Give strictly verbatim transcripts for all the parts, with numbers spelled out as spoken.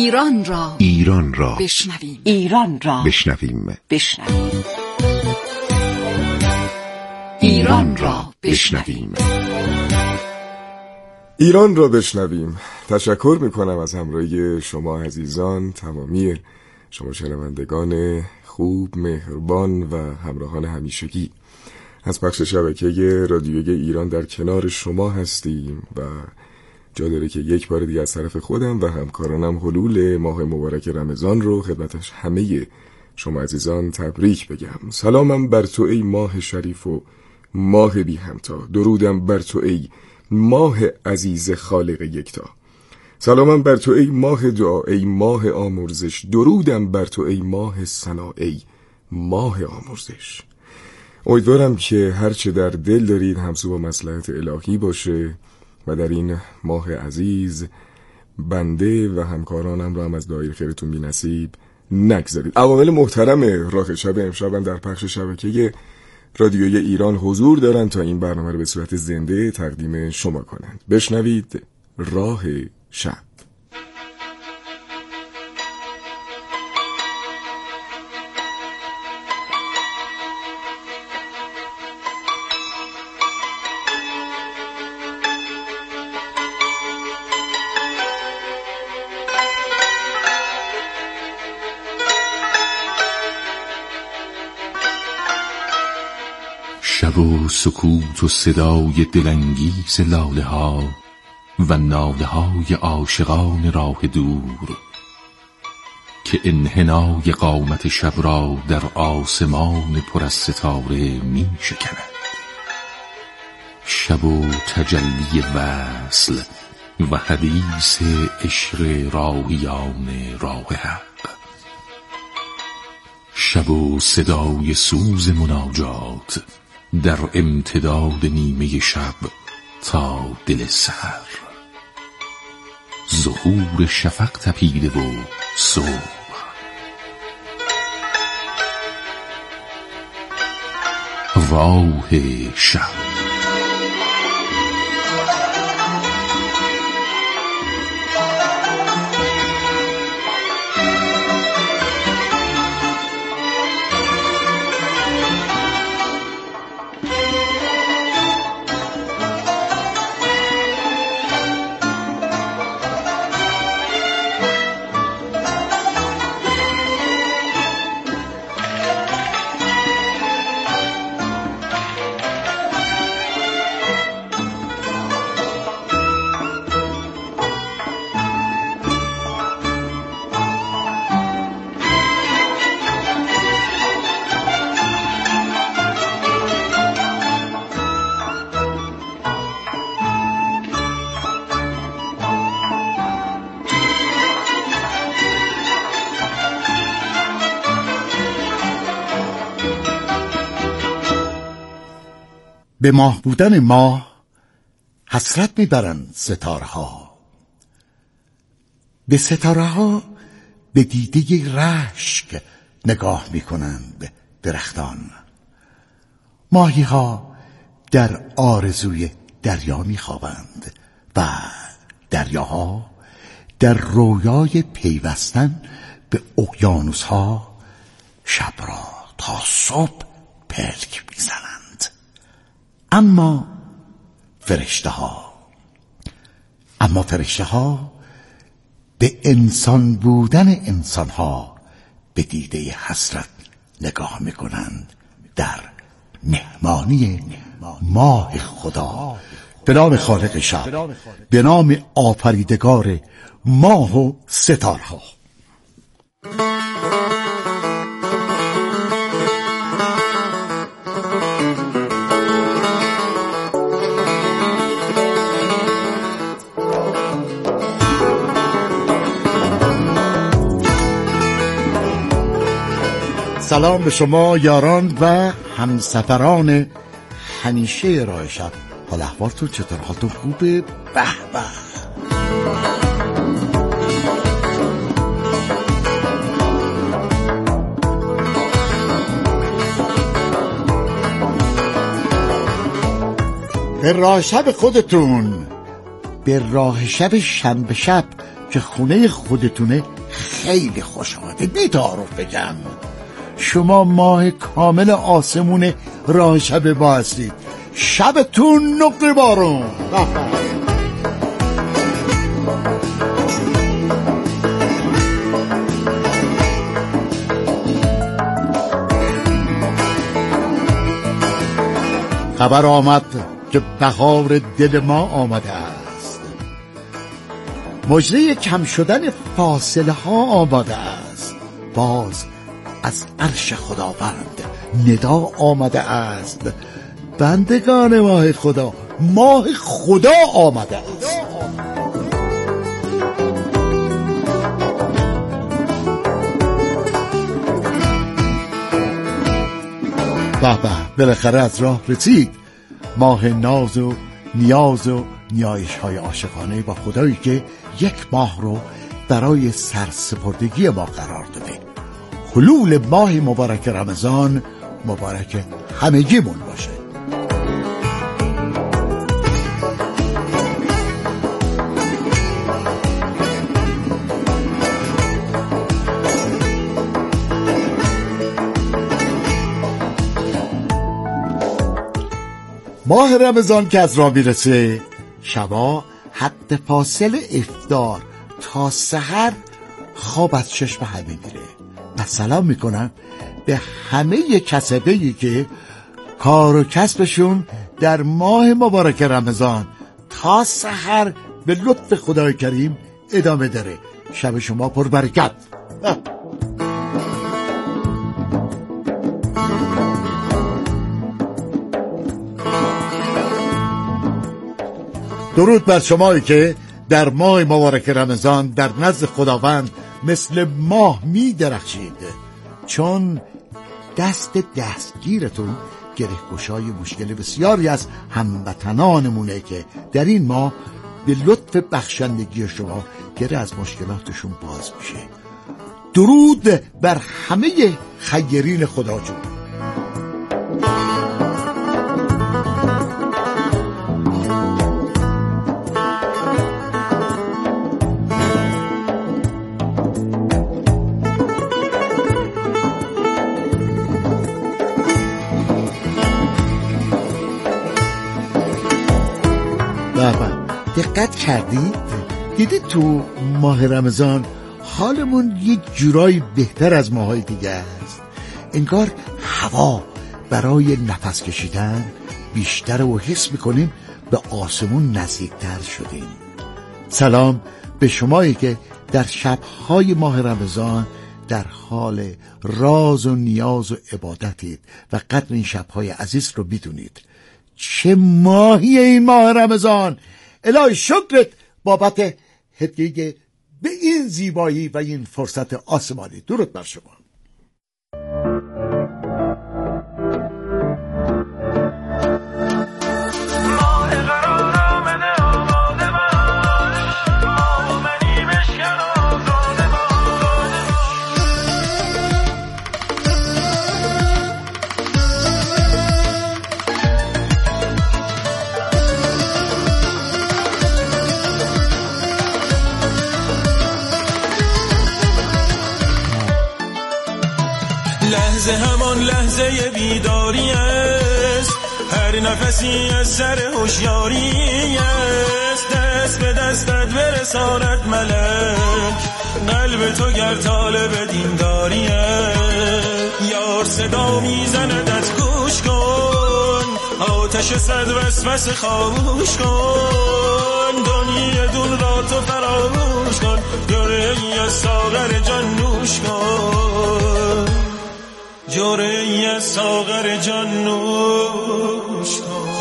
ایران را ایران را بشنویم. ایران را بشنویم. بشنویم. ایران را بشنویم. ایران را بشنویم. تشکر میکنم از همراهی شما عزیزان، تمامی شما شنوندگان خوب، مهربان و همراهان همیشگی. از پخش شبکه رادیویی ایران در کنار شما هستیم و جا داره که یک بار دیگه از طرف خودم و همکارانم حلول ماه مبارک رمضان رو خدمتش همه شما عزیزان تبریک بگم. سلامم بر تو ای ماه شریف و ماه بی همتا، درودم بر تو ای ماه عزیز خالق یکتا. سلامم بر تو ای ماه دعا، ای ماه آمرزش، درودم بر تو ای ماه ثنا، ای ماه آمرزش. امیدوارم که هرچه در دل دارید همسو با مصلحت الهی باشه و در این ماه عزیز بنده و همکارانم را هم از دایره خیرتون بی نصیب نگذارید. عوامل محترم راه شب امشب در پخش شبکه رادیویی ایران حضور دارند تا این برنامه رو به صورت زنده تقدیم شما کنند. بشنوید راه شب. شب و سکوت و صدای دلانگیز لاله ها و ناله های عاشقان راه دور که انحنای قامت شب را در آسمان پر از ستاره می شکند. شب و تجلی وصل و حدیث عشق راهیان راه حق. شب و صدای سوز مناجات در امتداد نیمه شب تا دل سحر. ظهور شفق تپیده و صبح. راه شب. به ماه بودن ماه حسرت میبرند ستاره ها، به ستاره ها به دیده رشک نگاه میکنند درختان. ماهی ها در آرزوی دریا میخوابند و دریاها در رویای پیوستن به اقیانوس ها شب را تا صبح پلک میزنند. اما فرشته ها اما فرشته ها به انسان بودن انسان ها به دیده حسرت نگاه میکنند در مهمانی ماه خدا. به نام خالق شب، به نام آفریدگار ماه و ستارها. سلام به شما یاران و همسفران همیشه راه شب. حال احوالتون چطور؟ حالتون خوبه؟ به به. به راه شب خودتون، به راه شب شنبه شب که خونه خودتونه خیلی خوش آمده. بی تعارف بگم شما ماه کامل آسمون راه شب ما هستید. شبتون نقطه بارون. خبر آمد که بهار دل ما آمده است. مژده کم شدن فاصله ها آمده است. باز از عرش خداوند ندا آمده است. بندگان ماه خدا، ماه خدا آمده است. به به، بالاخره از راه رسید ماه ناز و نیاز و نیایش های عاشقانه با خدایی که یک ماه رو برای سرسپردگی ما قرار داده. حلول ماه مبارک رمضان مبارک همگیمون باشه. ماه رمضان که از راه میرسه، شبا حد فاصل افطار تا سحر خواب از چشم همه میره. و سلام میکنم به همه کسبه‌ای که کار و کسبشون در ماه مبارک رمضان تا سحر به لطف خدای کریم ادامه داره. شب شما پر برکت. درود بر شمایی که در ماه مبارک رمضان در نزد خداوند مثل ماه می درخشید، چون دست دستگیرتون گره گشای مشکل بسیاری از هموطنانمونه که در این ماه به لطف بخشندگی شما گره از مشکلاتشون باز میشه. درود بر همه خیرین خدا جون. دقت کردید؟ دیدید تو ماه رمضان حالمون یک جورایی بهتر از ماهای دیگه است. انگار هوا برای نفس کشیدن بیشتر و حس میکنیم به آسمون نزدیکتر شدیم. سلام به شمایی که در شبهای ماه رمضان در حال راز و نیاز و عبادتید و قدر این شبهای عزیز رو بدونید. چه ماهی این ماه رمضان! الهی شکرت بابت هدیه به این زیبایی و این فرصت آسمانی. درود بر شما. لحظه همان لحظه بیداری است، هر نفسی از سر هوشیاری است. دست به دستت برساند ملک، قلب تو گر طالب دینداری است. یار صدا میزندت گوش کن، آتش صد وسوسه خاموش کن. دنیای دل را تو فراموش کن، جرعه‌ای از ساغر جان نوش کن. جوری از ساغر جان نوش کن.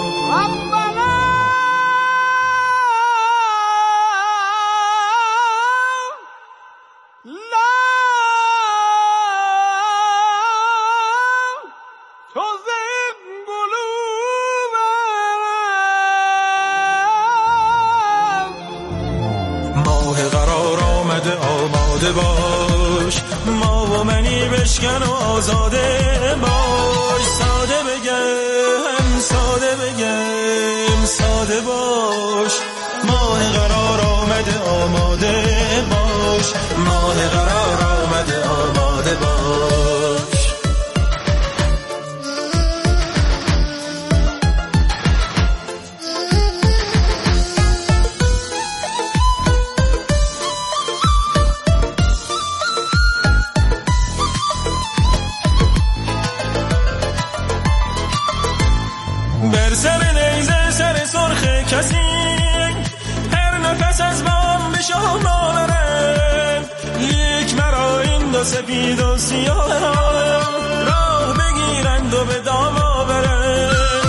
ماه قرار آمده آماده باش، ما و منی بشکن و آزاده باش. ساده بگم ساده بگم ساده باش، ماه قرار آمده آماده باش. باش، ماه قرار آمده آماده باش. بر سر نیزه سر سرخ کسی هر نفس از بام به شام آورند، لیک مرا این دو سپید و سیاه راه بگیرند و به دام آورند.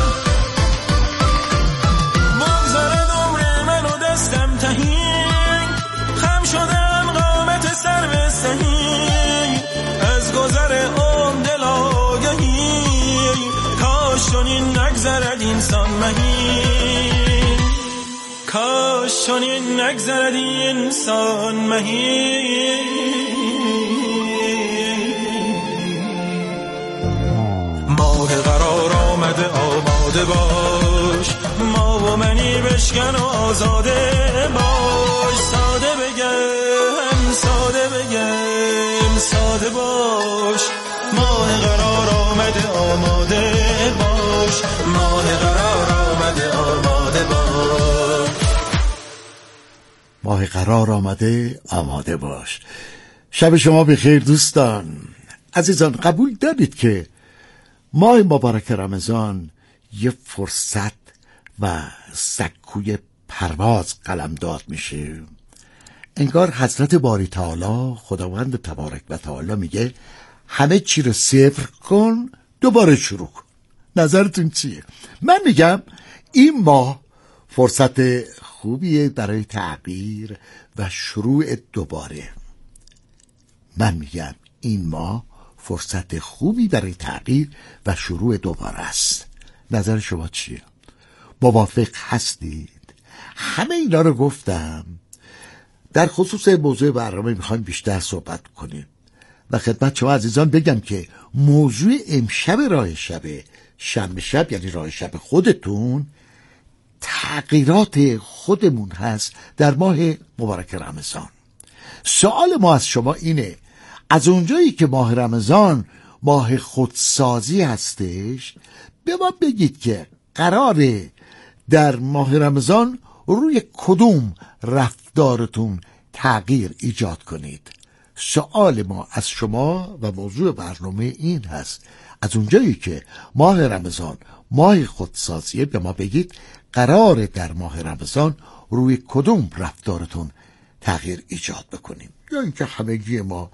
بگذارد عمر من و دستم تهی، خم شدم قامت سر به سهی، از گذر عمر دل آگهی کاش چنین نگذرد اینسان مهی، کاش چنین نگذرد اینسان مهی. ماه قرار آمده آماده باش، ما و منی بشکن و آزاده باش. ساده بگم ساده بگم ساده باش، ماه قرار آمده آماده باش، ماه قرار آمده آماده باش. ماه قرار آمده آماده باش. شب شما بخیر دوستان عزیزان. قبول دارید که ماه مبارک رمضان یه فرصت و سکوی پرواز قلمداد میشه. انگار حضرت باری تعالی خداوند تبارک و تعالی میگه همه چی رو صفر کن دوباره شروع کن. نظرتون چیه؟ من میگم این ماه فرصت خوبیه برای تغییر و شروع دوباره. من میگم این ماه فرصت خوبی برای تغییر و شروع دوباره است. نظر شما چیه؟ موافق هستید؟ همه اینا رو گفتم. در خصوص موضوع برنامه میخوایم بیشتر صحبت کنیم و خدمت شما عزیزان بگم که موضوع امشب راه شب شنبه شب یعنی راه شب خودتون تغییرات خودمون هست در ماه مبارک رمضان. سوال ما از شما اینه از اونجایی که ماه رمضان ماه خودسازی هستش به ما بگید که قراره در ماه رمضان روی کدوم رفتارتون تغییر ایجاد کنید. سوال ما از شما و موضوع برنامه این هست از اونجایی که ماه رمضان ماه خودسازیه به ما بگید قراره در ماه رمضان روی کدوم رفتارتون تغییر ایجاد بکنیم یا اینکه همگی ما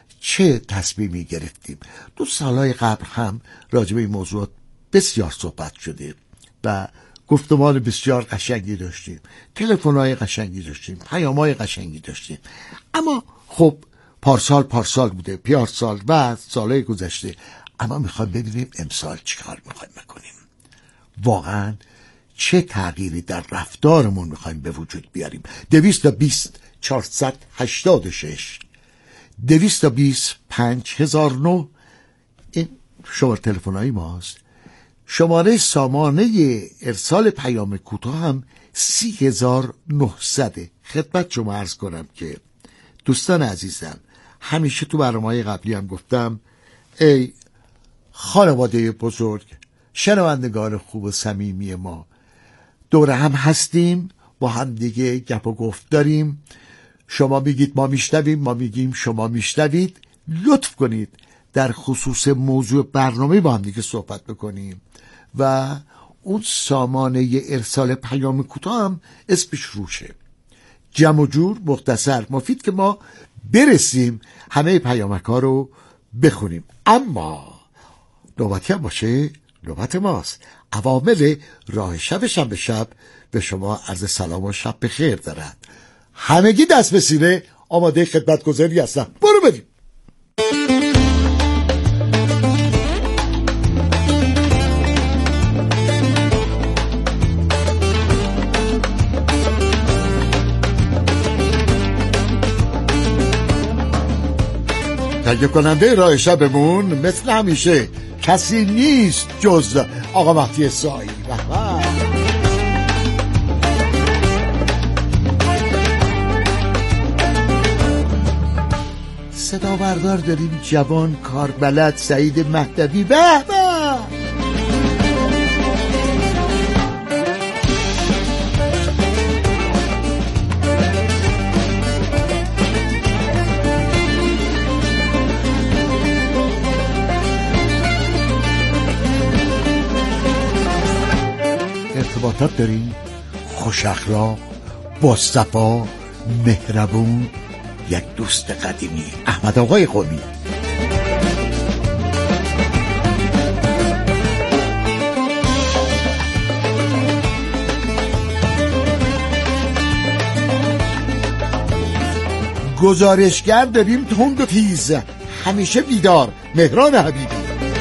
چه تصمیمی گرفتیم. دو سالهای قبل هم راجع به این موضوع بسیار صحبت شده و گفتمان بسیار قشنگی داشتیم، تلفن‌های قشنگی داشتیم، پیام‌های قشنگی داشتیم. اما خب پارسال پارسال بوده، پیارسال بعد سالهای گذشته. اما میخوایم ببینیم امسال چیکار میخوایم بکنیم، واقعا چه تغییری در رفتارمون میخوایم به وجود بیاریم. دویست و بیست چهارصد هشتاد و شش دویست و بیست پنج هزار و نه این شماره تلفن‌های ماست. شماره سامانه ارسال پیام کوتاه هم سی هزار و نهصد. خدمت شما عرض کنم که دوستان عزیزم همیشه تو برنامه‌های قبلی هم گفتم ای خانواده بزرگ، شنوندگان خوب و صمیمی ما، دور هم هستیم، با هم دیگه گپ و گفت داریم. شما میگید ما میشنویم، ما میگیم شما میشنوید. لطف کنید در خصوص موضوع برنامه با هم دیگه صحبت بکنیم و اون سامانه ارسال پیام کوتاه هم اسمش روشه. جمع و جور، مختصر، مفید که ما برسیم همه پیامک ها رو بخونیم. اما نوبتی هم باشه نوبت ماست. عوامل راه شب شنبه شب به شما عرض سلام و شب بخیر دارد. همگی دست به سینه آماده خدمتگزاری هستم. برو بریم. تهیه کننده راه شبمون مثل همیشه کسی نیست جز آقا مهدی سایی. صدا بردار داریم جوان کاربلد سعید مهدوی. به به ارتباطات داریم، خوش اخلاق، باصفا، مهربون، یک دوست قدیمی. احمد آقای قمی. گزارشگر داریم تند و تیز، همیشه بیدار، مهران حبیبی.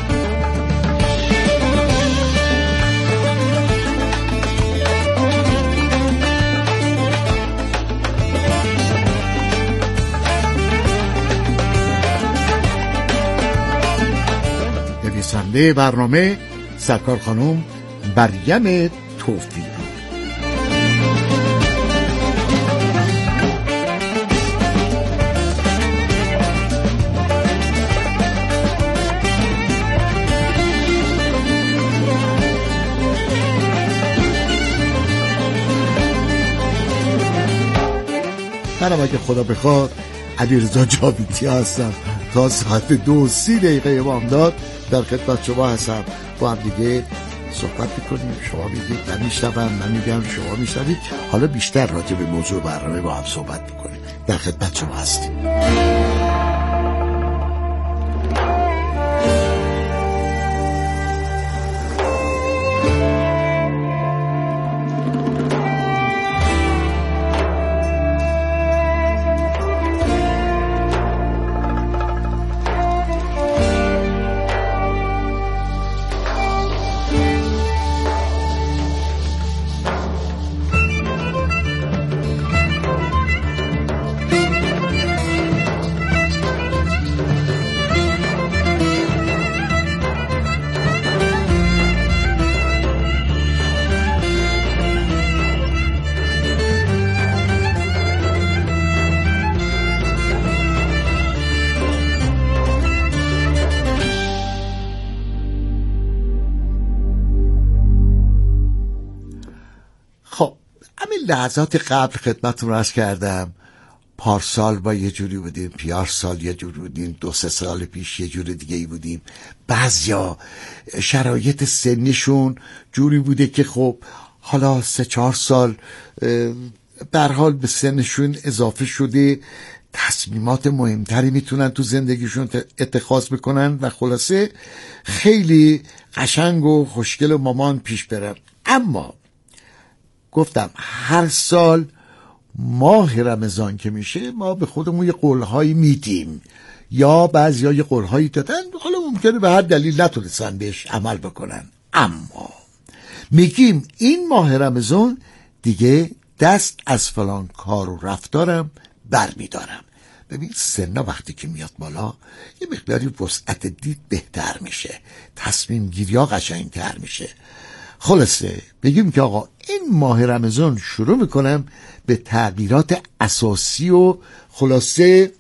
نویسنده برنامه سرکار خانم مریم توفیقی. منم اگه خدا بخواد علیرضا جاویدی هستم. تا ساعت دو سی دقیقه بامداد در خدمت شما هستم. با هم دیگه صحبت میکنیم، شما میگید من میشنوم، من میگم شما میشنوید. حالا بیشتر راجع به موضوع برنامه با هم صحبت میکنیم. در خدمت شما هستیم. لحظات قبل خدمتتون عرض کردم پارسال با یه جوری بودیم، پیار سال یه جوری بودیم، دو سه سال پیش یه جوری دیگه ای بودیم. بعضیا شرایط سنیشون جوری بوده که خب حالا سه چهار سال به هر حال به سنشون اضافه شده، تصمیمات مهمتری میتونن تو زندگیشون اتخاذ بکنن و خلاصه خیلی قشنگ و خوشگل و مامان پیش برن. اما گفتم هر سال ماه رمضان که میشه ما به خودمون یه قولهایی میدیم یا بعضیا یه قولهایی دادن، حالا ممکنه به هر دلیل نتونستن بهش عمل بکنن، اما میگیم این ماه رمضان دیگه دست از فلان کار و رفتارم بر میدارم. ببین سنا وقتی که میاد بالا یه مقداری وسعت دید بهتر میشه، تصمیم گیری ها قشنگتر میشه. خلاصه بگیم که آقا این ماه رمضان شروع میکنم به تغییرات اساسی و خلاصه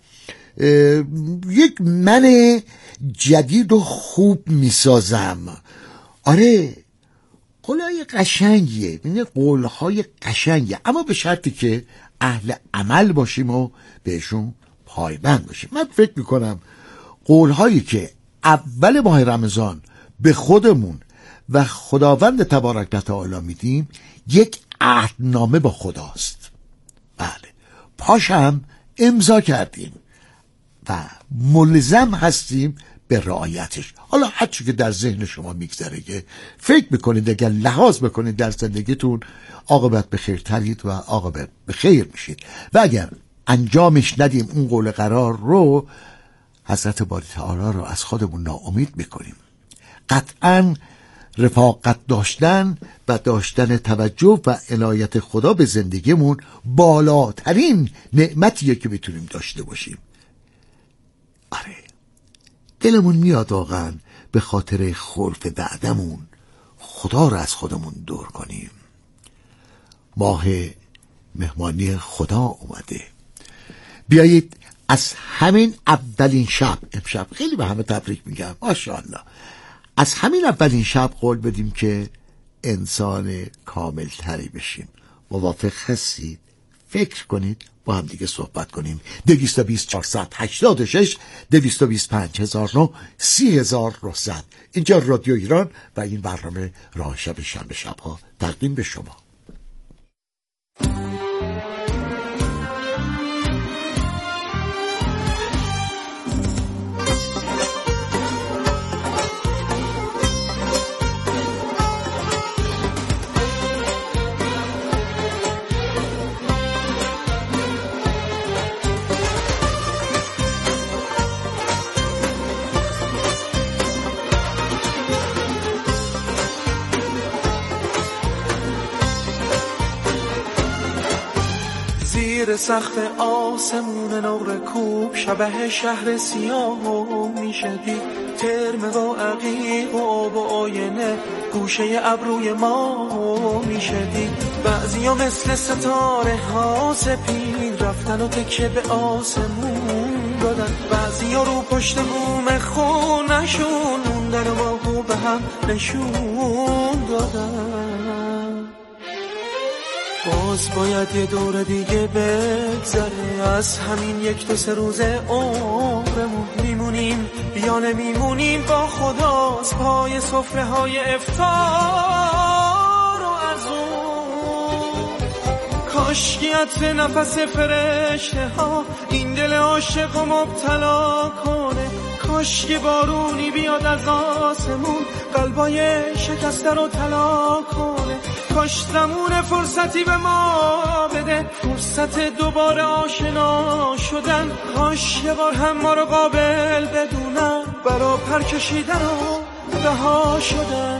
یک من جدید و خوب میسازم. آره قولهای قشنگیه، ببین قولهای قشنگیه، اما به شرطی که اهل عمل باشیم و بهشون پایبند باشیم. من فکر میکنم قولهایی که اول ماه رمضان به خودمون و خداوند تبارک و تعالی میدیم یک عهدنامه با خداست. بله پاشم امضا کردیم و ملزم هستیم به رعایتش. حالا هر چی که در ذهن شما میگذره که فکر میکنید اگر لحاظ بکنید در زندگیتون عاقبت به خیر ترید و عاقبت به خیر میشید، و اگر انجامش ندیم اون قول قرار رو حضرت باری تعالی رو از خودمون ناامید میکنیم. قطعاً رفاقت داشتن و داشتن توجه و عنایت خدا به زندگیمون بالاترین نعمتیه که میتونیم داشته باشیم. آره دلمون میاد واقعا به خاطر خلف بعدمون خدا رو از خودمون دور کنیم. ماه مهمانی خدا اومده، بیایید از همین اولین شب، امشب خیلی به همه تبریک میگم ماشاءالله، از همین اولین شب قول بدیم که انسان کامل تری بشیم. موافق هستید؟ فکر کنید، با هم دیگه صحبت کنیم. دویست و بیست چهارصد هشتاد و شش دویست و بیست پنج هزار و نه سی هزار و صد. اینجا رادیو ایران و این برنامه راه شب شنبه شبها تقدیم به شما. زیر سقف آسمون نور کوب شبه شهر سیاه میشدی، ترم و عقیق و آب و آینه گوشه ابروی ما میشدی. بعضیا مثل ستاره ها سپید رفتن و تکیه به آسمون دادن، بعضیا رو پشت بوم خونشون موندن و باهو به هم نشون دادن. باز باید یه دور دیگه بگذره از همین یک دو سه روز عمرمون، میمونیم یا نمیمونیم با خداست پای سفره های افطار و از اون. کاشکی عطر نفس فرشته ها این دل عاشق و مبتلا کنه، کاشکی بارونی بیاد از آسمون قلبای شکسته رو طلا کنه، کاش زمون فرصتی به ما بده فرصت دوباره آشنا شدن، کاش یه بار هم ما رو قابل بدونن برا پر کشیدن و رها شدن.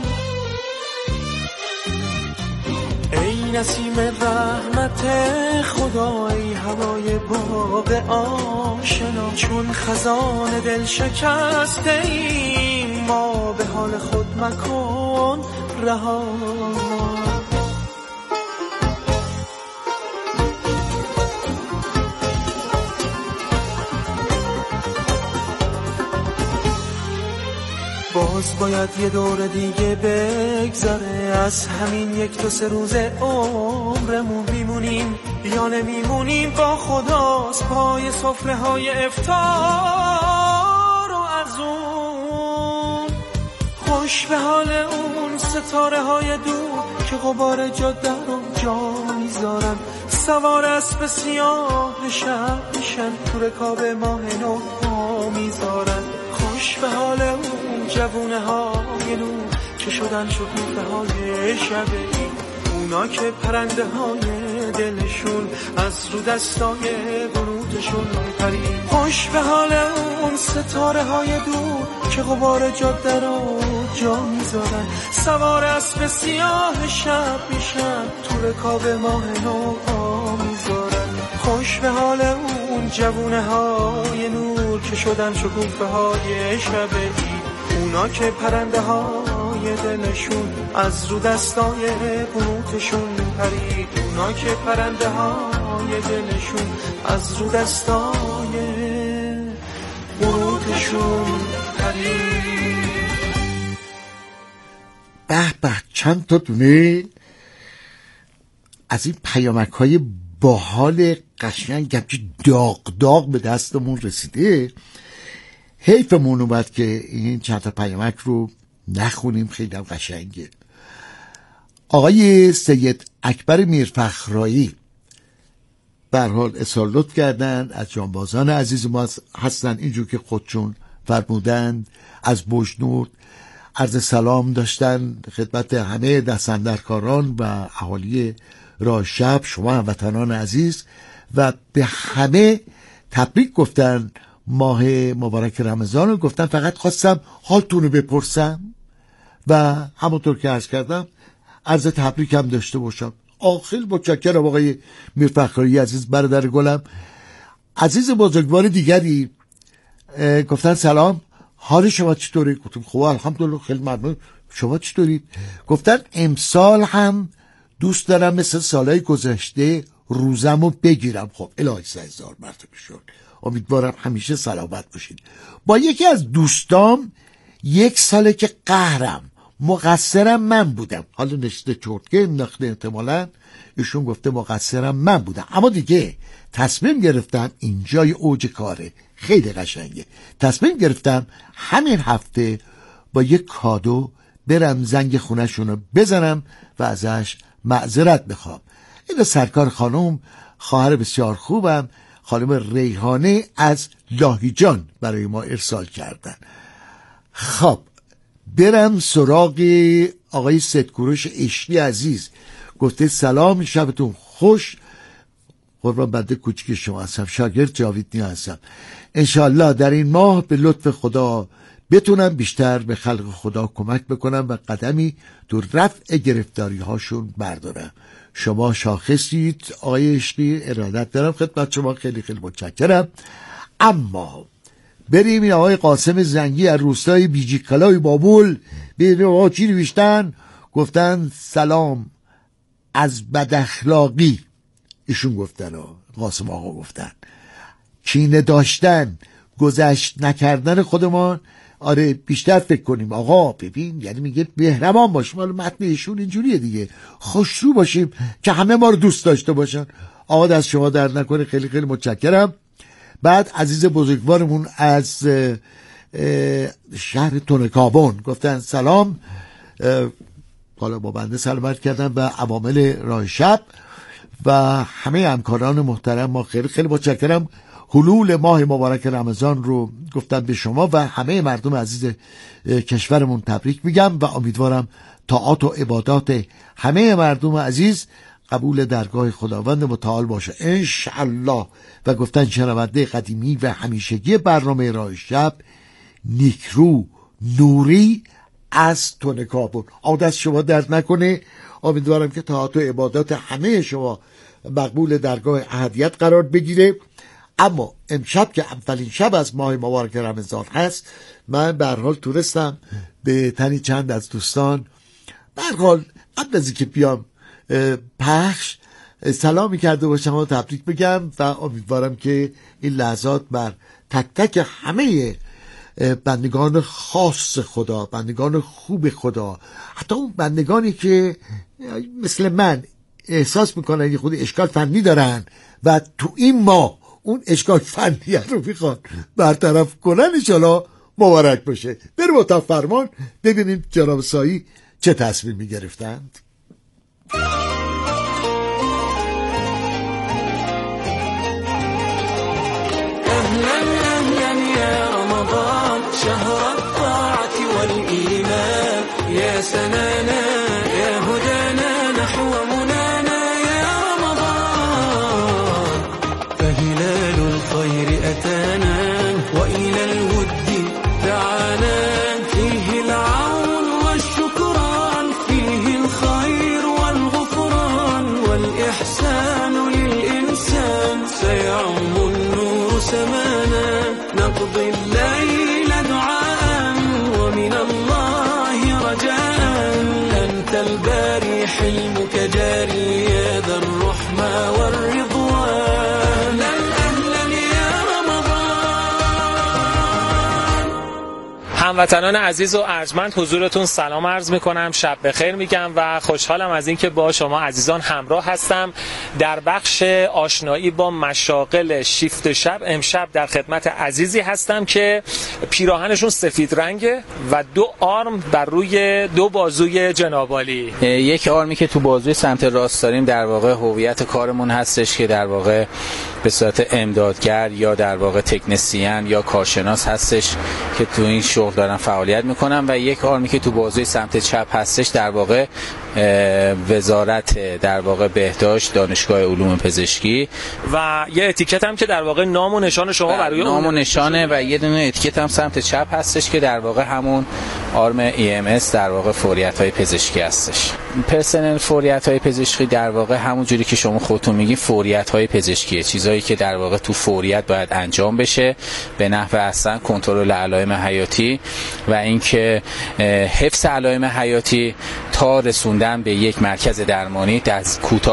ای نسیم رحمت خدا، ای هوای باغ آشنا، چون خزان دل شکسته ایم ما به حال خود مکن رها. باز باید یه دور دیگه بگذره از همین یک دو سه روز عمرمون، میمونیم یا نمیمونیم با خداست پای سفره های افطار و از اون. خوش به حال اون ستاره های دور که غبار جاده رو جا میذارن، سوار اسب سیاه شب میشن تو رکاب ماه نو میذارن. خوش به حال اون جوونه های نور که شدن شکوفه های شبی، اونا که پرنده های دلشون از رو دستای بنوتشون پرید. خوش به حال اون ستاره های دور که غبار جاده رو جا میذارن، سوار اسب سیاه شب میشن تو رکاب ماه نو میذارن. خوش به حال اون جوونه های نور که شدن شکوفه های شبی، اونا که پرنده های دلشون از رو دستای بنوتشون پرید، اونا که پرنده های دلشون از رو دستای بنوتشون پرید. به به، چند تا دونه از این پیامک های باحال قشنگ همچی داغ داغ به دستمون رسیده. حیفمون اومد که این چند تا پیامک رو نخونیم، خیلی هم قشنگه. آقای سید اکبر میرفخرایی به هر حال اصرار لطف کردن، از جانبازان عزیز ما هستن، اینجور که خودشون فرمودند. از بجنورد عرض سلام داشتن خدمت همه دستاندرکاران و اهالی راه شب، شما هموطنان عزیز، و به همه تبریک گفتن ماه مبارک رمضان رو. گفتن فقط خواستم حالتون رو بپرسم و همونطور که عرض کردم عرض تبریک هم داشته باشم. آخیل متشکرم آقای میرفخرایی عزیز، برادر گلم. عزیز بزرگوار دیگری گفتن سلام، حال شما چطوری؟ گفتم خوب الحمدلله، خیلی ممنون، شما چطورید؟ گفتن امسال هم دوست دارم مثل سالهای گذشته روزمو بگیرم. خب الهی سه هزار مرتبه شد. امیدوارم همیشه سلامت باشید. با یکی از دوستام یک ساله که قهرم، مقصرم من بودم. حالا نشته چرتکه انداخته احتمالاً، ایشون گفته مقصرم من بودم. اما دیگه تصمیم گرفتم، اینجای اوج کاره، خیلی قشنگه، تصمیم گرفتم همین هفته با یک کادو برم زنگ خونه‌شونو بزنم و ازش معذرت بخوام. این سرکار خانم، خواهر بسیار خوبم، خانم ریحانه از لاهیجان برای ما ارسال کردن. خب برم سراغ آقای سدکوروش اشلی عزیز. گفته سلام، شبتون خوش. قربان بنده کوچیک شما هستم، شاگرد جاویدنی هستم. انشالله در این ماه به لطف خدا بتونم بیشتر به خلق خدا کمک بکنم و قدمی تو رفع گرفتاری هاشون بردارم. شما شاخصید آقای اشلی، ارادت دارم خدمت شما، خیلی خیلی متشکرم. اما بریم این آقای قاسم زنگی از روستای بیجیکلای بابول ببینیم آقا چی نوشتن. گفتن سلام از بداخلاقی. ایشون گفتن، قاسم آقا گفتن کینه داشتن، گذشت نکردن خودمان. آره بیشتر فکر کنیم. آقا ببین، یعنی میگه مهربان باشیم. حالا متن ایشون اینجوریه دیگه، خوشرو باشیم که همه ما رو دوست داشته باشن. آقا دست شما در نکنه، خیلی خیلی متشکرم. بعد عزیز بزرگوارمون از شهر تونکابون گفتن سلام، حالا با بنده سلامت کردن و عوامل راه شب و همه همکاران محترم ما خیلی خیلی متشکرم. حلول ماه مبارک رمضان رو گفتن به شما و همه مردم عزیز کشورمون تبریک میگم و امیدوارم طاعات و عبادات همه مردم عزیز قبول درگاه خداوند متعال باشه انشالله. و گفتن شنونده قدیمی و همیشگی برنامه راه شب نیکرو نوری از تونکابون. آدست شما درد نکنه. امیدوارم که طاعات و عبادات همه شما مقبول درگاه احدیت قرار بگیره. اما امشب که اولین شب از ماه مبارک رمضان هست، من به هر حال تونستم به تنی چند از دوستان به هر حال قبل از اینکه بیام پخش سلامی کرده باشم و تبریک بگم و امیدوارم که این لحظات بر تک تک همه بندگان خاص خدا، بندگان خوب خدا، حتی اون بندگانی که مثل من احساس میکنن یه خود اشکال فنی دارن و تو این ماه اون اشکال فنی رو میخوان برطرف کنن، انشالله مبارک باشه. بریم تا فرمان ببینیم جناب سایی چه تصمیم میگرفتند. شهر الطاعة والإيمان يا سنانا يا هدانا نحو منانا يا رمضان فهلال الخير أتانا وإلى الود دعانا فيه العون والشكران فيه الخير والغفران والإحسان للإنسان سيعم النور سمانا نقضي الليل ومن الله رجاء أنت الباري حلمك جاري يا ذا الرحمة والرضوان أهلا يا رمضان. هموطنان عزیز و ارجمند حضورتون سلام عرض میکنم، شب بخیر میگم و خوشحالم از اینکه با شما عزیزان همراه هستم در بخش آشنایی با مشاغل شیفت شب. امشب در خدمت عزیزی هستم که پیراهنشون سفید رنگه و دو آرم بر روی دو بازوی جنابالی. یک آرمی که تو بازوی سمت راست داریم در واقع هویت کارمون هستش که در واقع به صورت امدادگر یا در واقع تکنسین یا کارشناس هستش که تو این شغل دارن فعالیت میکنن و یک آرمی که تو بازوی سمت چپ هستش در واقع وزارت در واقع بهداشت دانشگاه علوم پزشکی و یه اتیکت هم که در واقع نام و نشان شما برای نام و نشانه و یه دونه اتیکت هم سمت چپ هستش که در واقع همون آرم ای ام اس در واقع فوریت های پزشکی هستش. پرسنل فوریت های پزشکی در واقع همون جوری که شما خودتون میگین فوریت های پزشکیه، چیزایی که در واقع تو فوریت باید انجام بشه به نحو احسن، کنترل علائم حیاتی و اینکه حفظ علائم حیاتی تا رسوندن به یک مرکز درمانی در کوتاه